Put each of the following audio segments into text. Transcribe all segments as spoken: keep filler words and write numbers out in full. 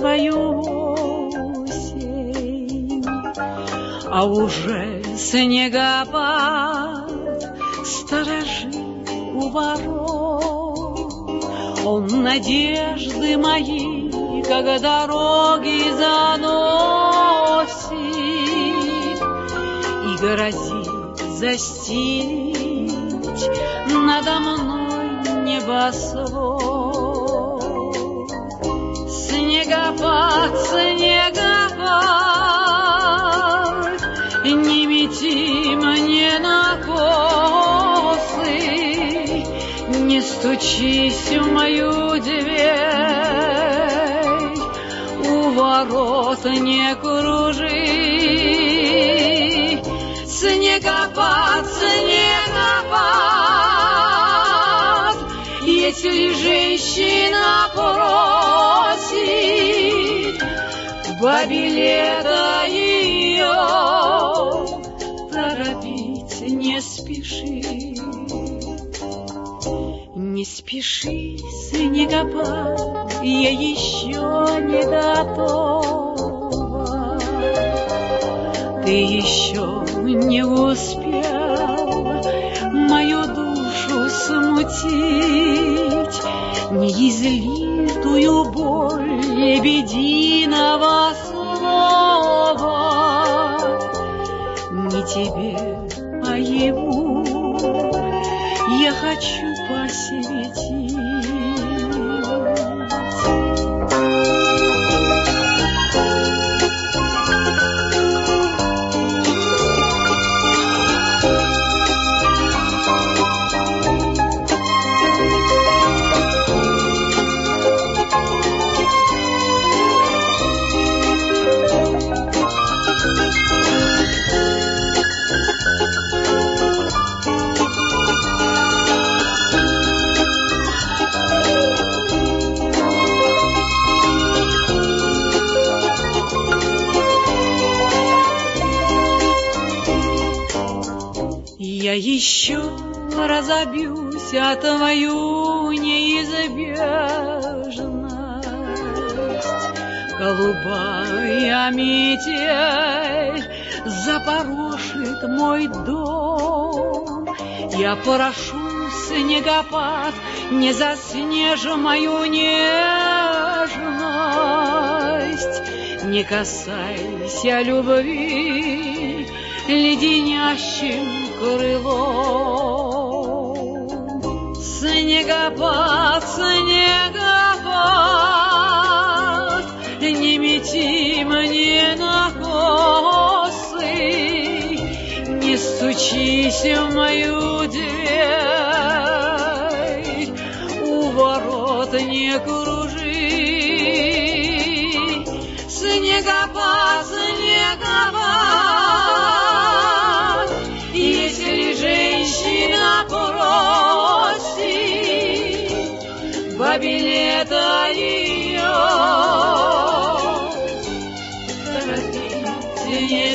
твою осень, а уже снегопад сторожит у ворот. Он надежды мои, как дороги, заносит и грозит застелить надо мной небосвод. Снегопад, снегопад, не мети мне на косы, не стучись в мою дверь, у ворот не кружи. Снегопад, снегопад, если женщина просит бабе лето ее, торопить не спеши. Не спеши, снегопад, я еще не готова. Ты еще не успел мою душу смутить неизлитую боль лебединого слова. Не тебе, а ему я хочу посвятить. Я еще разобьюсь о твою неизбежность. Голубая метель запорошит мой дом. Я прошу, снегопад, не заснежь мою нежность. Не касайся любви леденящим крылом. Снегопад, снегопад, не мети мне на косы, не стучись в мою дверь, у ворот не кружи. Снегопад, снегопад, если женщина просит бабе лето ее, торопить не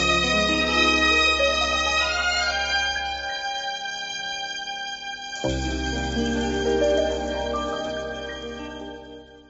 спеши.